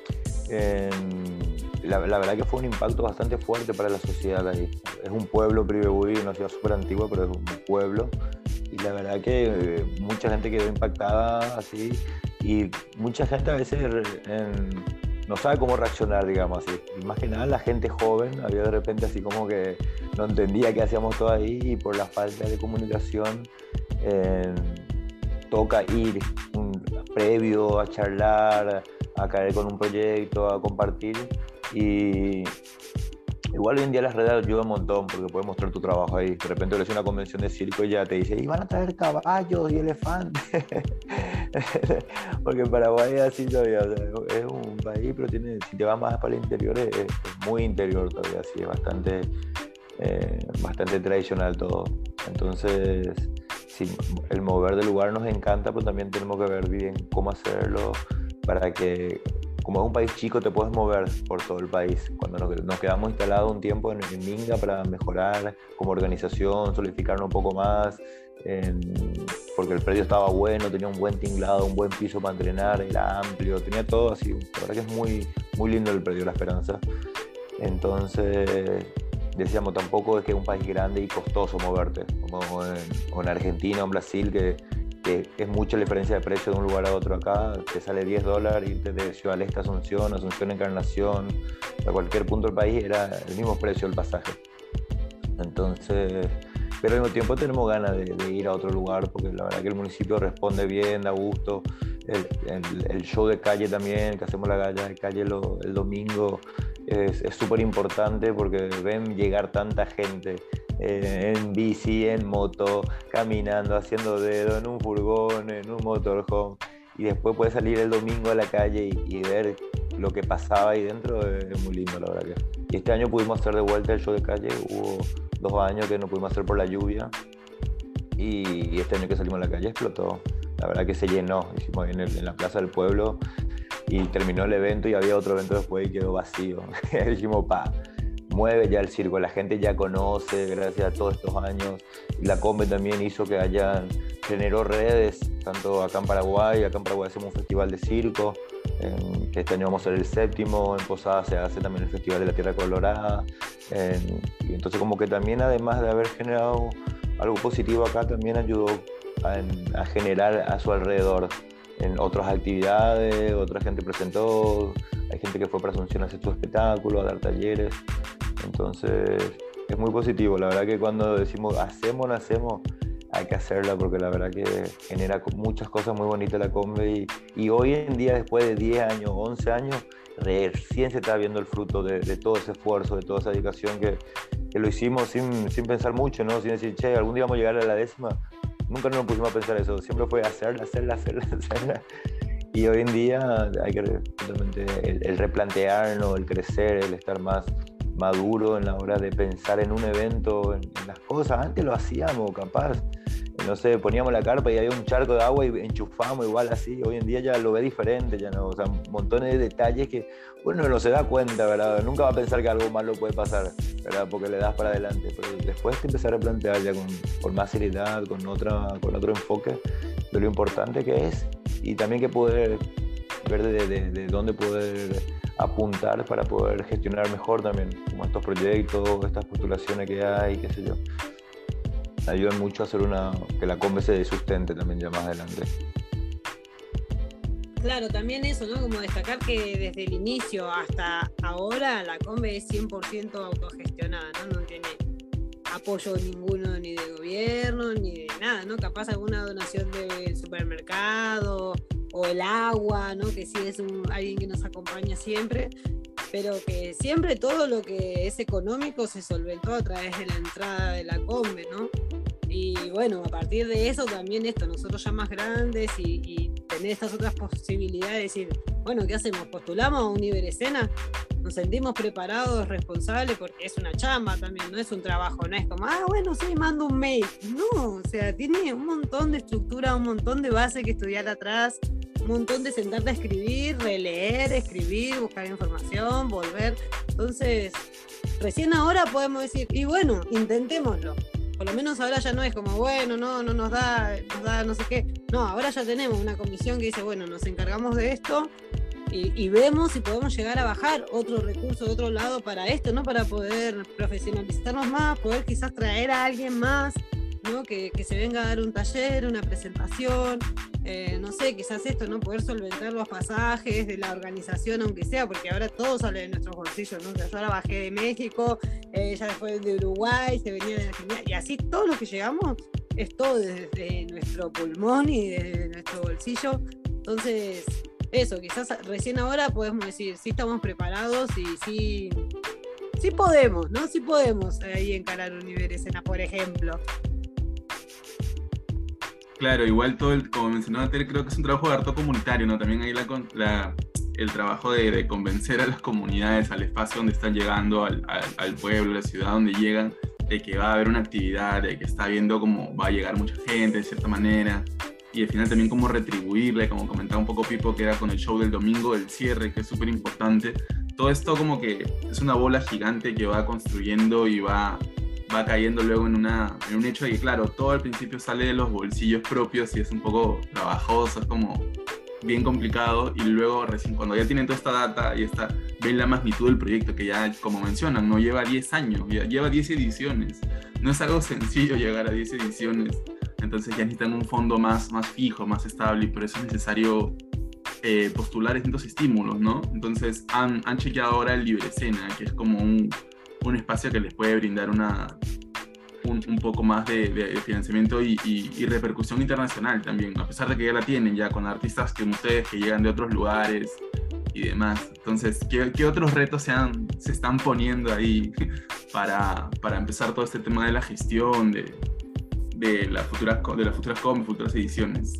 la verdad que fue un impacto bastante fuerte para la sociedad ahí. Es un pueblo, Pribebuy, una ciudad súper antigua, pero es un pueblo. Y la verdad que mucha gente quedó impactada así. Y mucha gente a veces no sabe cómo reaccionar, digamos así. Y más que nada la gente joven, había de repente así como que no entendía qué hacíamos todo ahí y por la falta de comunicación toca ir previo a charlar, a caer con un proyecto, a compartir. Y igual hoy en día las redes ayudan un montón porque puedes mostrar tu trabajo ahí. De repente le haces una convención de circo y ya te dice, y van a traer caballos y elefantes. Porque en Paraguay es así todavía, o sea, es un país, pero si te vas más para el interior es muy interior todavía, así es bastante tradicional todo. Entonces, sí, el mover de lugar nos encanta, pero también tenemos que ver bien cómo hacerlo para que, como es un país chico, te puedes mover por todo el país. Cuando nos quedamos instalados un tiempo en Minga para mejorar como organización, solidificarnos un poco más, porque el predio estaba bueno, tenía un buen tinglado, un buen piso para entrenar, era amplio, tenía todo así. La verdad que es muy, muy lindo el predio La Esperanza. Entonces decíamos, tampoco es que es un país grande y costoso moverte, como en Argentina o en Brasil, que es mucha la diferencia de precio de un lugar a otro. Acá te sale $10 irte de Ciudad del Este a Asunción, Encarnación, a cualquier punto del país era el mismo precio el pasaje. Entonces, pero al mismo tiempo tenemos ganas de ir a otro lugar, porque la verdad que el municipio responde bien, da gusto. El show de calle también, que hacemos la galla de calle el domingo, es súper importante porque ven llegar tanta gente en bici, en moto, caminando, haciendo dedo, en un furgón, en un motorhome, y después puedes salir el domingo a la calle y ver lo que pasaba ahí dentro. Es muy lindo, la verdad que. Y este año pudimos hacer de vuelta el show de calle. Hubo 2 años que no pudimos hacer por la lluvia, y este año que salimos a la calle explotó. La verdad que se llenó. Hicimos en la plaza del pueblo y terminó el evento y había otro evento después y quedó vacío. Dijimos, mueve ya el circo, la gente ya conoce gracias a todos estos años. Y la Conven también hizo que generó redes, tanto acá en Paraguay hacemos un festival de circo, que este año vamos a ser el 7º, en Posada se hace también el Festival de la Tierra Colorada. Y entonces como que también, además de haber generado algo positivo acá también ayudó a generar a su alrededor en otras actividades, otra gente presentó, hay gente que fue para Asunción a hacer su espectáculo, a dar talleres, entonces es muy positivo. La verdad que cuando decimos hacemos, no hacemos, hay que hacerla porque la verdad que genera muchas cosas muy bonitas la Combe y hoy en día, después de 10 años, 11 años, recién se está viendo el fruto de todo ese esfuerzo, de toda esa dedicación que lo hicimos sin pensar mucho, ¿no? Sin decir, che, algún día vamos a llegar a la 10ª. Nunca nos pusimos a pensar eso, siempre fue hacerla. Y hoy en día hay que justamente el replantearnos, el crecer, el estar más maduro en la hora de pensar en un evento, en las cosas. Antes lo hacíamos, capaz, no sé, poníamos la carpa y había un charco de agua y enchufamos igual así. Hoy en día ya lo ve diferente, ya no, o sea, montones de detalles que uno no se da cuenta, ¿verdad? Nunca va a pensar que algo malo puede pasar, ¿verdad? Porque le das para adelante, pero después te empezar a replantear ya con más seriedad, con otro enfoque de lo importante que es y también que poder ver de dónde poder apuntar para poder gestionar mejor también, como estos proyectos, estas postulaciones que hay, qué sé yo. Ayudan mucho a hacer que la Combe se sustente también ya más adelante. Claro, también eso, ¿no? Como destacar que desde el inicio hasta ahora la Combe es 100% autogestionada, ¿no? No tiene apoyo ninguno ni de gobierno ni de nada, ¿no? Capaz alguna donación del supermercado o el agua, ¿no? Que sí es alguien que nos acompaña siempre, pero que siempre todo lo que es económico se solventó a través de la entrada de la Combe, ¿no? Y bueno, a partir de eso también nosotros ya más grandes y tener estas otras posibilidades de decir, bueno, ¿qué hacemos? ¿Postulamos a un Iberescena? Nos sentimos preparados, responsables, porque es una chamba también, no es un trabajo, no es como, bueno, sí, mando un mail. No, o sea, tiene un montón de estructura, un montón de base que estudiar atrás, un montón de sentarte a escribir, releer, escribir, buscar información, volver. Entonces, recién ahora podemos decir, y bueno, intentémoslo. Por lo menos ahora ya no es como, bueno, no nos da no sé qué. No, ahora ya tenemos una comisión que dice, bueno, nos encargamos de esto y vemos si podemos llegar a bajar otro recurso de otro lado para esto, ¿no? Para poder profesionalizarnos más, poder quizás traer a alguien más, ¿no? Que se venga a dar un taller, una presentación, no sé, quizás esto, ¿no? Poder solventar los pasajes de la organización, aunque sea, porque ahora todo sale de nuestros bolsillos, ¿no? O sea, yo ahora bajé de México, ya después de Uruguay, se venía de Argentina, y así todo lo que llegamos es todo desde nuestro pulmón y desde nuestro bolsillo. Entonces, eso, quizás recién ahora podemos decir, sí estamos preparados y sí podemos, ¿no? Sí podemos ahí encarar un Iberescena, por ejemplo. Claro, igual como mencionaba Tere, creo que es un trabajo de harto comunitario, ¿no? También hay el trabajo de convencer a las comunidades, al espacio donde están llegando, al pueblo, a la ciudad donde llegan, de que va a haber una actividad, de que está viendo cómo va a llegar mucha gente de cierta manera, y al final también cómo retribuirle, como comentaba un poco Pipo, que era con el show del domingo, el cierre, que es súper importante. Todo esto como que es una bola gigante que va construyendo y va cayendo luego en un hecho de que, claro, todo al principio sale de los bolsillos propios y es un poco trabajoso, es como bien complicado, y luego recién cuando ya tienen toda esta data y ven la magnitud del proyecto, que ya, como mencionan, no lleva 10 años, ya lleva 10 ediciones, no es algo sencillo llegar a 10 ediciones, entonces ya necesitan un fondo más fijo, más estable, y por eso es necesario postular distintos estímulos, ¿no? Entonces han chequeado ahora el Iberescena, que es como un espacio que les puede brindar un poco más de financiamiento y repercusión internacional también, a pesar de que ya la tienen ya con artistas como ustedes que llegan de otros lugares y demás. Entonces, ¿qué otros retos se están poniendo ahí para empezar todo este tema de la gestión de las futuras COM, futuras ediciones?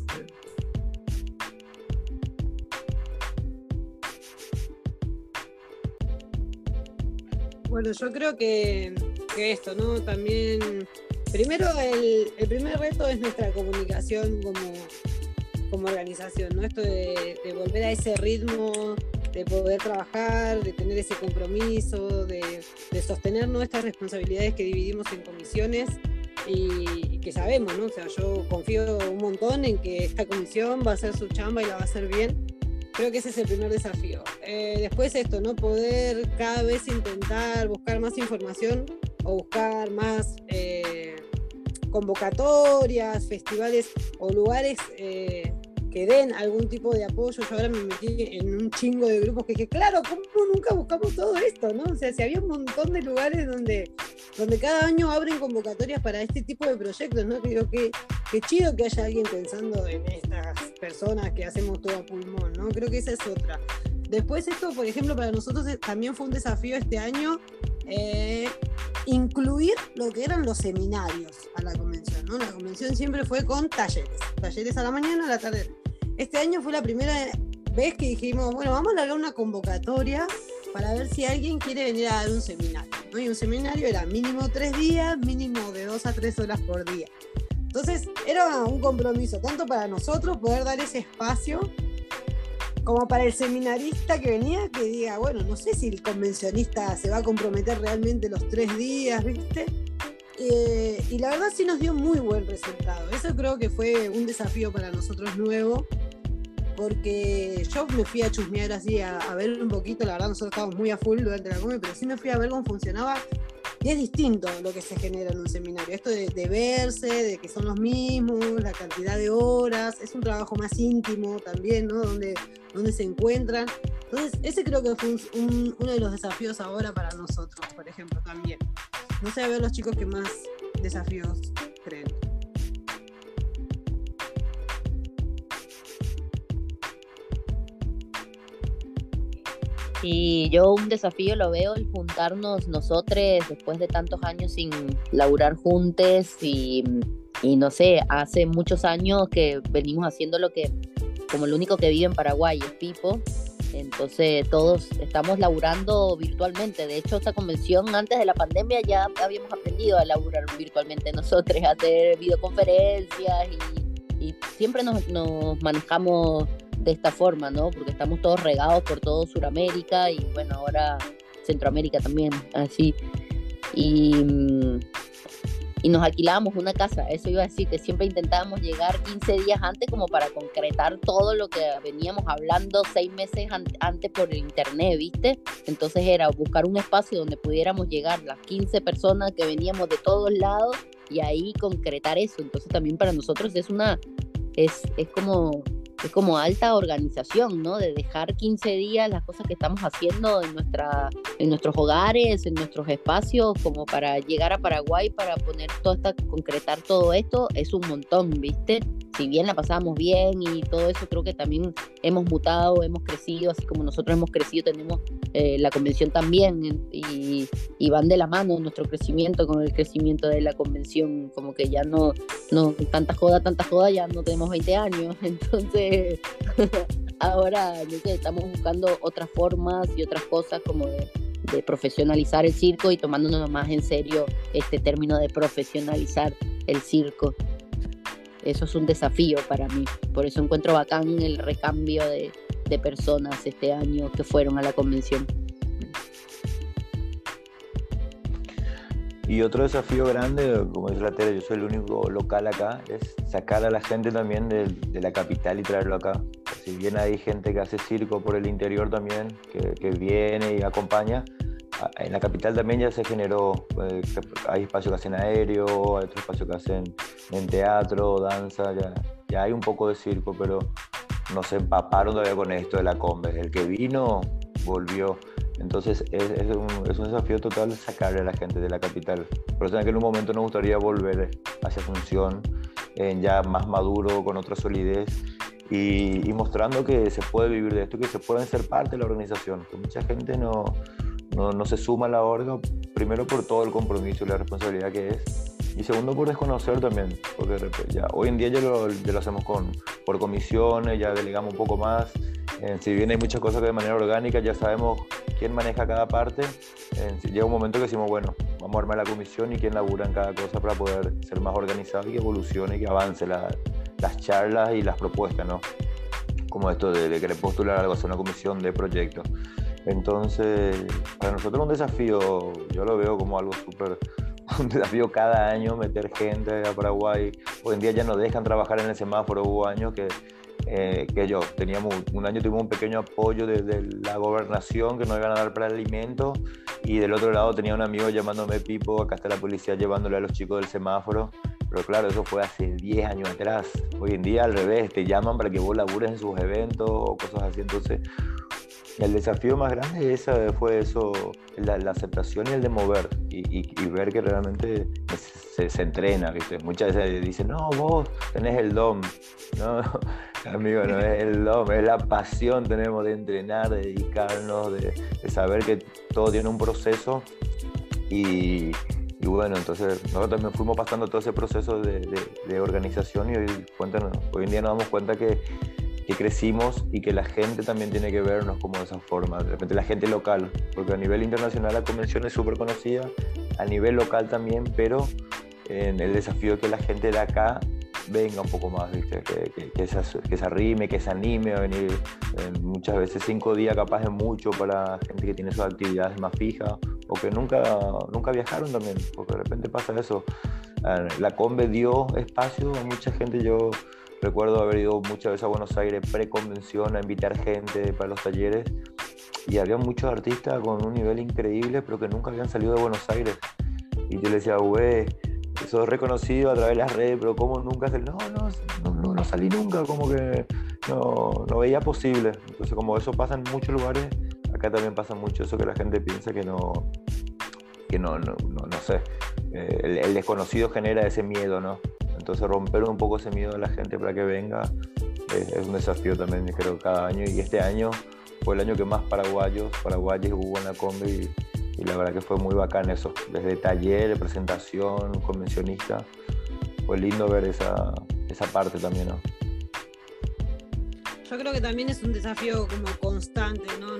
Bueno, yo creo que esto, ¿no? También, primero el primer reto es nuestra comunicación como organización, ¿no? Esto de volver a ese ritmo, de poder trabajar, de tener ese compromiso, de sostener nuestras responsabilidades que dividimos en comisiones y que sabemos, ¿no? O sea, yo confío un montón en que esta comisión va a hacer su chamba y la va a hacer bien. Creo que ese es el primer desafío. Después esto, ¿no? Poder cada vez intentar buscar más información o buscar más convocatorias, festivales o lugares que den algún tipo de apoyo. Yo ahora me metí en un chingo de grupos que dije, claro, ¿cómo nunca buscamos todo esto, no? O sea, si había un montón de lugares donde cada año abren convocatorias para este tipo de proyectos, ¿no? Que digo, qué chido que haya alguien pensando en estas personas que hacemos todo a pulmón, ¿no? Creo que esa es otra. Después esto, por ejemplo, para nosotros también fue un desafío este año, incluir lo que eran los seminarios a la convención, ¿no? La convención siempre fue con talleres a la mañana, a la tarde. Este año fue la primera vez que dijimos, bueno, vamos a largar una convocatoria para ver si alguien quiere venir a dar un seminario, ¿no? Y un seminario era mínimo 3 días, mínimo de 2 a 3 horas por día. Entonces era un compromiso, tanto para nosotros poder dar ese espacio, como para el seminarista que venía, que diga, bueno, no sé si el convencionista se va a comprometer realmente los 3 días, ¿viste? Y la verdad sí nos dio muy buen resultado. Eso creo que fue un desafío para nosotros nuevo, porque yo me fui a chusmear así, a ver un poquito. La verdad nosotros estábamos muy a full durante la come, pero sí me fui a ver cómo funcionaba. Y es distinto lo que se genera en un seminario. Esto de verse, de que son los mismos, la cantidad de horas, es un trabajo más íntimo también, ¿no? Donde se encuentran. Entonces, ese creo que fue uno de los desafíos ahora para nosotros, por ejemplo, también. No sé, a ver los chicos qué más desafíos creen. Y yo un desafío lo veo el juntarnos nosotros después de tantos años sin laburar juntos y no sé, hace muchos años que venimos haciendo como lo único que vive en Paraguay es Pipo. Entonces todos estamos laburando virtualmente. De hecho, esta convención antes de la pandemia ya habíamos aprendido a laburar virtualmente nosotros, a hacer videoconferencias y siempre nos manejamos de esta forma, ¿no? Porque estamos todos regados por todo Sudamérica y bueno, ahora Centroamérica también, así. Y nos alquilábamos una casa, eso iba a decir, que siempre intentábamos llegar 15 días antes como para concretar todo lo que veníamos hablando 6 meses antes por el internet, ¿viste? Entonces era buscar un espacio donde pudiéramos llegar las 15 personas que veníamos de todos lados y ahí concretar eso. Entonces también para nosotros es como alta organización, ¿no? De dejar 15 días las cosas que estamos haciendo en nuestros hogares, en nuestros espacios, como para llegar a Paraguay, para concretar todo esto, es un montón, ¿viste? Si bien la pasábamos bien y todo eso, creo que también hemos mutado, hemos crecido, así como nosotros hemos crecido, tenemos la convención también, y van de la mano nuestro crecimiento con el crecimiento de la convención, como que ya no tanta joda, ya no tenemos 20 años, entonces ahora no sé, estamos buscando otras formas y otras cosas como de profesionalizar el circo y tomándonos más en serio este término de profesionalizar el circo. Eso es un desafío para mí, por eso encuentro bacán el recambio de personas este año que fueron a la convención. Y otro desafío grande, como dice la Tere, yo soy el único local acá, es sacar a la gente también de la capital y traerlo acá. Si bien hay gente que hace circo por el interior también, que viene y acompaña, en la capital también ya se generó, hay espacios que hacen aéreo, hay otros espacios que hacen en teatro, danza, ya hay un poco de circo, pero no se empaparon todavía con esto de la Conve. El que vino, volvió. Entonces es un desafío total sacarle a la gente de la capital. Por eso en aquel momento nos gustaría volver hacia Asunción, ya más maduro, con otra solidez, y mostrando que se puede vivir de esto, que se pueden ser parte de la organización. Que mucha gente no se suma a la orga, primero por todo el compromiso y la responsabilidad que es, y segundo por desconocer también, porque ya, hoy en día ya lo hacemos por comisiones, ya delegamos un poco más. Si bien hay muchas cosas que de manera orgánica ya sabemos quién maneja cada parte, llega un momento que decimos, bueno, vamos a armar la comisión y quién labura en cada cosa para poder ser más organizado y que evolucione y que avance las charlas y las propuestas, ¿no? Como esto de querer postular algo, hacer una comisión de proyectos. Entonces, para nosotros es un desafío, yo lo veo como algo súper, un desafío cada año, meter gente a Paraguay. Hoy en día ya no dejan trabajar en el semáforo. Hubo años que un año tuvimos un pequeño apoyo desde la gobernación que nos iban a dar para el alimento, y del otro lado tenía un amigo llamándome Pipo, acá está la policía llevándole a los chicos del semáforo, pero claro, eso fue hace 10 años atrás. Hoy en día al revés, te llaman para que vos labures en sus eventos o cosas así. Entonces el desafío más grande fue eso, la aceptación y el de mover y ver que realmente se entrena, ¿viste? Muchas veces dicen, no, vos tenés el don. No, amigo, no es el don, es la pasión tenemos de entrenar, de dedicarnos, de saber que todo tiene un proceso y bueno, entonces nosotros también fuimos pasando todo ese proceso de organización y hoy en día nos damos cuenta que crecimos y que la gente también tiene que vernos como de esa forma, de repente la gente local, porque a nivel internacional la convención es súper conocida, a nivel local también, pero en el desafío es que la gente de acá venga un poco más, ¿viste? Que se arrime, que se anime a venir. Muchas veces 5 días capaz es mucho para gente que tiene sus actividades más fijas o que nunca viajaron también, porque de repente pasa eso. La Conve dio espacio a mucha gente. Yo recuerdo haber ido muchas veces a Buenos Aires pre-convención a invitar gente para los talleres y había muchos artistas con un nivel increíble pero que nunca habían salido de Buenos Aires y yo le decía, güey, sos reconocido a través de las redes, pero ¿cómo nunca salí? No salí nunca, como que no veía posible. Entonces como eso pasa en muchos lugares, acá también pasa mucho eso, que la gente piensa que no sé, el desconocido genera ese miedo, ¿no? Entonces romper un poco ese miedo de la gente para que venga es un desafío también, creo, cada año. Y este año fue el año que más paraguayos hubo en la Combe y la verdad que fue muy bacán eso. Desde taller, presentación, convencionista. Fue lindo ver esa parte también, ¿no? Yo creo que también es un desafío como constante, ¿no?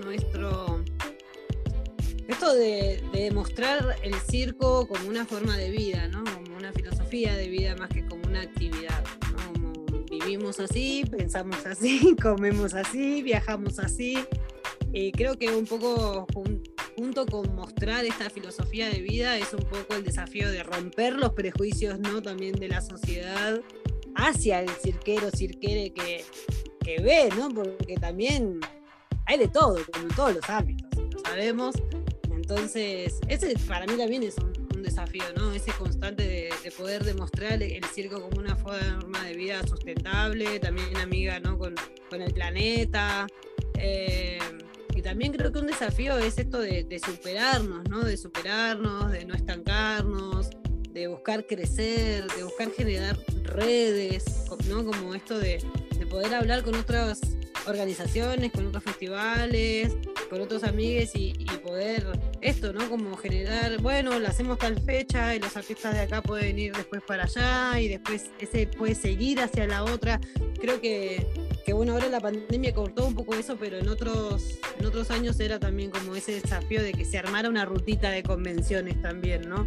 Esto de demostrar el circo como una forma de vida, ¿no? Como una filosofía de vida más que como una actividad, ¿no? Como vivimos así, pensamos así, comemos así, viajamos así. Y creo que un poco junto con mostrar esta filosofía de vida es un poco el desafío de romper los prejuicios, ¿no? También de la sociedad hacia el cirquero, cirquere que ve, ¿no? Porque también hay de todo, como en todos los ámbitos, lo sabemos. Entonces, ese para mí también es un desafío, ¿no? Ese constante de poder demostrar el circo como una forma de vida sustentable, también amiga, ¿no? con el planeta. Y también creo que un desafío es esto de superarnos, ¿no? De superarnos, de no estancarnos, de buscar crecer, de buscar generar redes, ¿no? Como esto de poder hablar con otras organizaciones, con otros festivales, con otros amigues y poder esto, ¿no? Como generar, bueno, lo hacemos tal fecha y los artistas de acá pueden ir después para allá y después ese puede seguir hacia la otra. Creo que bueno, ahora la pandemia cortó un poco eso, pero en otros años era también como ese desafío de que se armara una rutita de convenciones también, ¿no?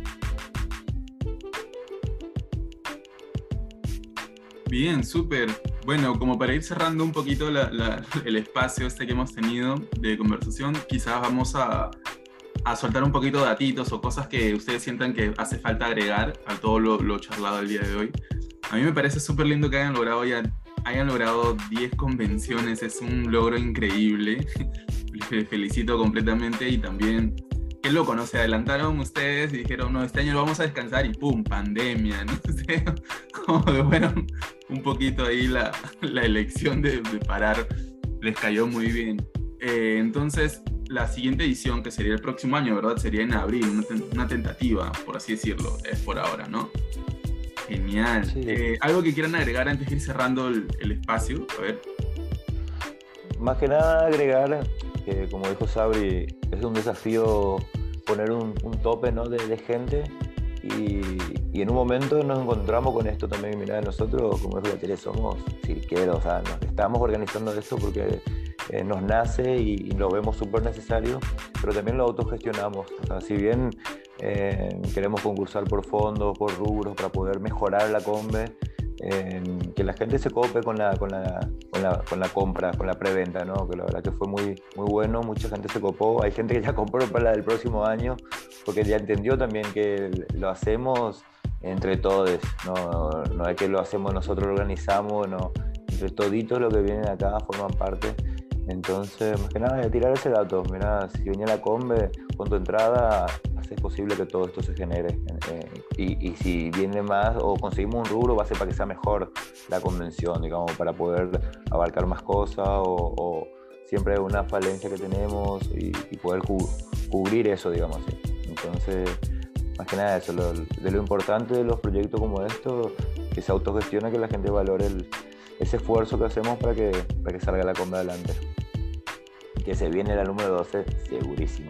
Bien, súper. Bueno, como para ir cerrando un poquito el espacio que hemos tenido de conversación, quizás vamos a soltar un poquito de datitos o cosas que ustedes sientan que hace falta agregar a todo lo charlado el día de hoy. A mí me parece súper lindo que hayan logrado 10 convenciones, es un logro increíble. Les felicito completamente y también, qué loco, ¿no? Se adelantaron ustedes y dijeron, no, este año lo vamos a descansar y ¡pum! Pandemia, ¿no? Como que fueron un poquito ahí la elección de parar, les cayó muy bien. Entonces, la siguiente edición, que sería el próximo año, ¿verdad? Sería en abril, una tentativa, por así decirlo, es por ahora, ¿no? Genial. Sí. ¿Algo que quieran agregar antes de ir cerrando el espacio? A ver. Más que nada agregar que, como dijo Sabri, es un desafío poner un tope, ¿no? de gente y en un momento nos encontramos con esto también. Mirá, nosotros, como dijo la Tere, somos cirqueros, o sea, nos estamos organizando esto porque nos nace y lo vemos súper necesario, pero también lo autogestionamos. O sea, si bien queremos concursar por fondos, por rubros, para poder mejorar la Combe, que la gente se cope con la compra, con la preventa, ¿no? Que la verdad que fue muy, muy bueno, mucha gente se copó, hay gente que ya compró para la del próximo año, porque ya entendió también que lo hacemos entre todos, no es que lo hacemos nosotros, lo organizamos, no, entre toditos los que vienen acá forman parte Entonces, más que nada, voy a tirar ese dato. Mira, si viene la Combe, con tu entrada, haces posible que todo esto se genere. Y si viene más o conseguimos un rubro, va a ser para que sea mejor la convención, digamos, para poder abarcar más cosas o siempre una falencia que tenemos y poder cubrir eso, digamos así. Entonces, más que nada eso, de lo importante de los proyectos como estos, que se autogestione, que la gente valore ese esfuerzo que hacemos para que salga la Combe adelante. Que se viene la número 12, segurísimo.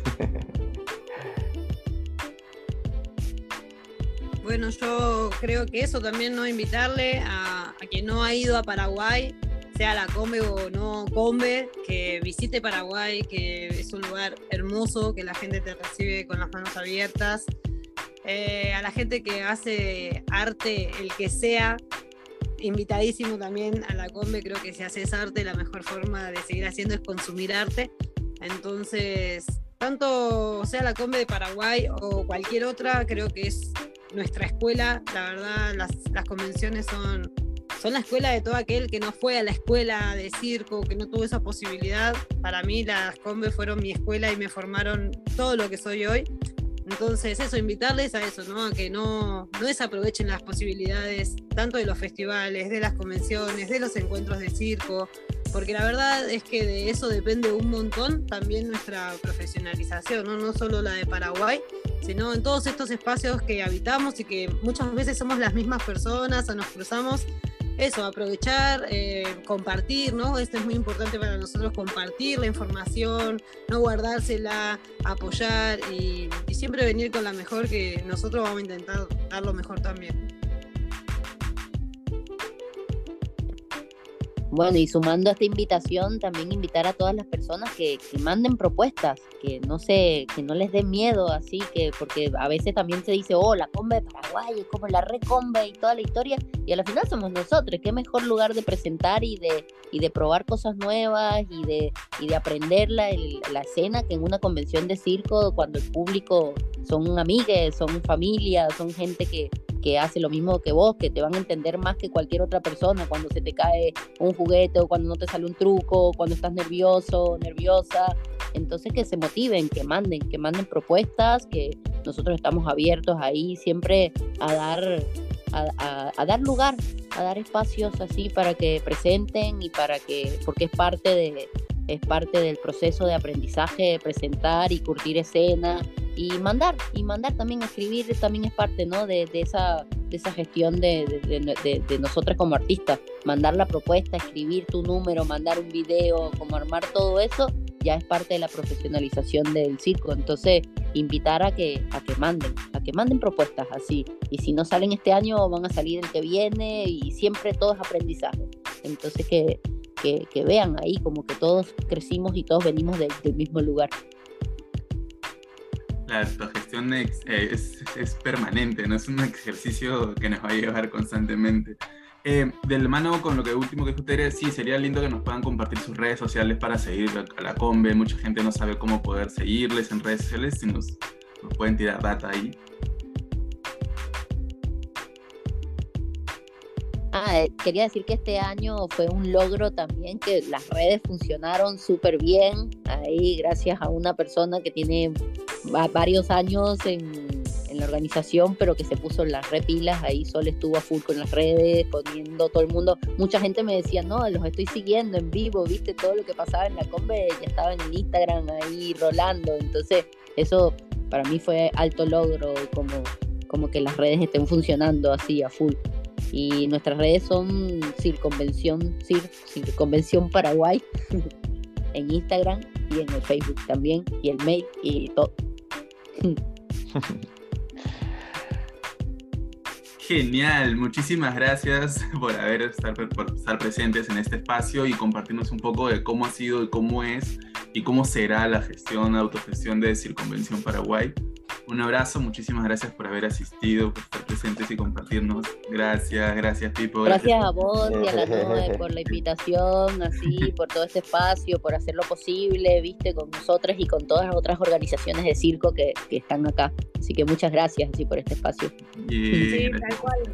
Bueno, yo creo que eso también, ¿no? Invitarle a quien no ha ido a Paraguay, sea la Combe o no Combe, que visite Paraguay, que es un lugar hermoso, que la gente te recibe con las manos abiertas. A la gente que hace arte, el que sea, invitadísimo también a la Combe. Creo que si haces arte, la mejor forma de seguir haciendo es consumir arte. Entonces, tanto sea la Combe de Paraguay o cualquier otra, creo que es nuestra escuela. La verdad, las convenciones son la escuela de todo aquel que no fue a la escuela de circo, que no tuvo esa posibilidad. Para mí las Combe fueron mi escuela y me formaron todo lo que soy hoy. Entonces eso, invitarles a eso, ¿no? A que no desaprovechen las posibilidades tanto de los festivales, de las convenciones, de los encuentros de circo, porque la verdad es que de eso depende un montón también nuestra profesionalización, ¿no? No solo la de Paraguay, sino en todos estos espacios que habitamos y que muchas veces somos las mismas personas o nos cruzamos. Eso, aprovechar, compartir, ¿no? Esto es muy importante para nosotros, compartir la información, no guardársela, apoyar y siempre venir con la mejor, que nosotros vamos a intentar dar lo mejor también. Bueno, y sumando a esta invitación, también invitar a todas las personas que manden propuestas, que no les dé miedo, así que, porque a veces también se dice, la Combe de Paraguay es como la Recombe y toda la historia, y al final somos nosotros. Qué mejor lugar de presentar y de probar cosas nuevas y de aprender la escena, que en una convención de circo, cuando el público son amigues, son familia, son gente que hace lo mismo que vos, que te van a entender más que cualquier otra persona cuando se te cae un juguete o cuando no te sale un truco, cuando estás nervioso, nerviosa. Entonces que se motiven, que manden propuestas, que nosotros estamos abiertos ahí siempre a dar lugar, a dar espacios así para que presenten y porque es parte del proceso de aprendizaje, presentar y curtir escena y mandar también, escribir también es parte, ¿no? de esa gestión de nosotras como artistas. Mandar la propuesta, escribir tu número, mandar un video, como armar todo eso, ya es parte de la profesionalización del circo. Entonces, invitar a que manden propuestas así, y si no salen este año, van a salir el que viene, y siempre todo es aprendizaje. Entonces que vean ahí como que todos crecimos y todos venimos del mismo lugar. La autogestión es permanente, no es un ejercicio que nos va a llevar constantemente. De la mano con lo último que dijo Tere, sí, sería lindo que nos puedan compartir sus redes sociales para seguir a la Combe. Mucha gente no sabe cómo poder seguirles en redes sociales, si nos pueden tirar data ahí. Quería decir que este año fue un logro también, que las redes funcionaron súper bien, ahí gracias a una persona que tiene varios años en la organización, pero que se puso las repilas. Ahí Sol estuvo a full con las redes, poniendo todo el mundo. Mucha gente me decía, no, los estoy siguiendo en vivo, viste todo lo que pasaba en la Combe, ya estaba en el Instagram ahí rolando. Entonces eso para mí fue alto logro, como que las redes estén funcionando así a full. Y nuestras redes son Circonvención Paraguay en Instagram y en el Facebook también, y el mail y todo. Genial, muchísimas gracias por estar presentes en este espacio y compartirnos un poco de cómo ha sido y cómo es y cómo será la autogestión de Circonvención Paraguay. Un abrazo, muchísimas gracias por haber asistido, por estar presentes y compartirnos. Gracias Pipo. Gracias a vos y a la NOE por la invitación, así, por todo este espacio, por hacerlo posible, viste, con nosotras y con todas las otras organizaciones de circo que están acá. Así que muchas gracias así por este espacio. Sí, tal cual.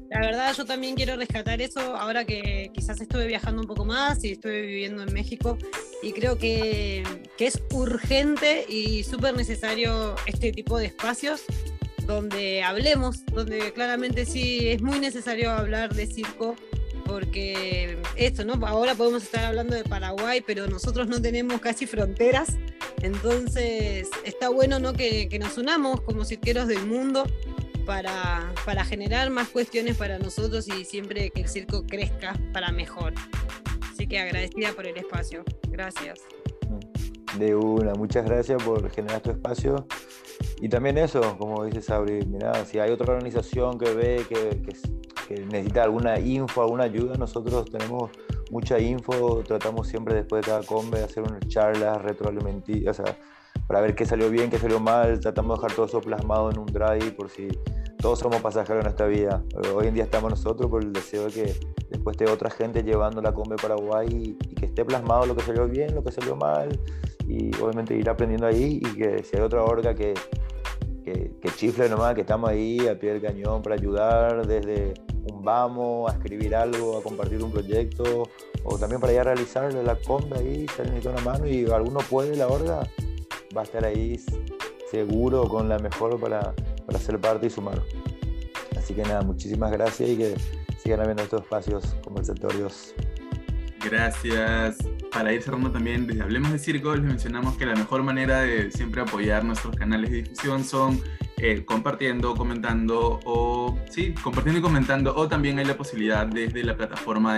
La verdad, yo también quiero rescatar eso ahora que quizás estuve viajando un poco más y estuve viviendo en México, y creo que es urgente y súper necesario este tipo de espacios donde hablemos, donde claramente sí es muy necesario hablar de circo, porque esto, ¿no? Ahora podemos estar hablando de Paraguay, pero nosotros no tenemos casi fronteras, entonces está bueno, ¿no? que nos unamos como cirqueros del mundo para generar más cuestiones para nosotros y siempre que el circo crezca para mejor. Así que agradecida por el espacio. Gracias. De una, muchas gracias por generar tu espacio. Y también eso, como dice Sabri, mira, si hay otra organización que ve que necesita alguna info, alguna ayuda, nosotros tenemos mucha info, tratamos siempre después de cada combe de hacer unas charlas, retroalimentar, o sea, para ver qué salió bien, qué salió mal, tratamos de dejar todo eso plasmado en un drive por si todos somos pasajeros en esta vida. Hoy en día estamos nosotros por el deseo de que después esté otra gente llevando la combe Paraguay y que esté plasmado lo que salió bien, lo que salió mal, y obviamente ir aprendiendo ahí, y que si hay otra orga que chifle nomás, que estamos ahí a pie del cañón para ayudar desde un vamos, a escribir algo, a compartir un proyecto, o también para ir a realizar la combe ahí, se necesita una mano y alguno puede, la orga va a estar ahí seguro con la mejor para ser parte y sumar. Así que nada, muchísimas gracias y que sigan habiendo estos espacios conversatorios. Gracias. Para ir cerrando también, desde Hablemos de Circo, les mencionamos que la mejor manera de siempre apoyar nuestros canales de difusión son compartiendo, comentando, compartiendo y comentando, o también hay la posibilidad desde la plataforma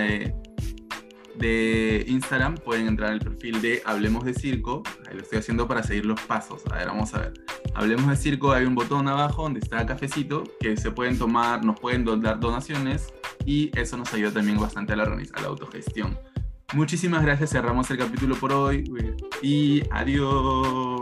de Instagram, pueden entrar al perfil de Hablemos de Circo, ahí lo estoy haciendo para seguir los pasos. A ver, vamos a ver. Hablemos de Circo, hay un botón abajo donde está cafecito, que se pueden tomar, nos pueden dar donaciones, y eso nos ayuda también bastante a la autogestión. Muchísimas gracias, cerramos el capítulo por hoy y adiós.